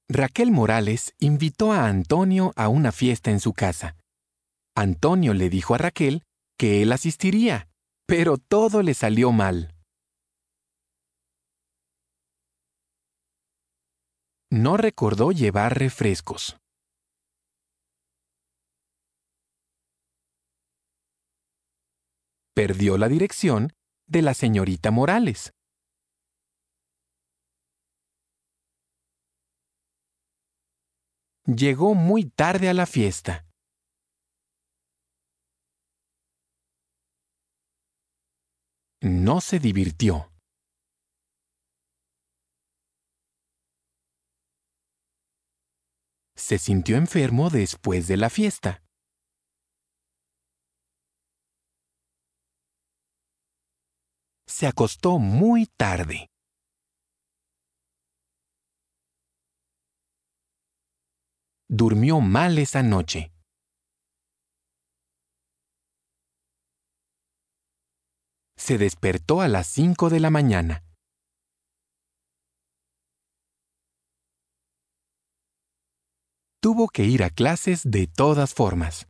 Raquel Morales invitó a Antonio a una fiesta en su casa. Antonio le dijo a Raquel que él asistiría, pero todo le salió mal. No recordó llevar refrescos. Perdió la dirección de la señorita Morales. Llegó muy tarde a la fiesta. No se divirtió. Se sintió enfermo después de la fiesta. Se acostó muy tarde. Durmió mal esa noche. Se despertó a las 5 de la mañana. Tuvo que ir a clases de todas formas.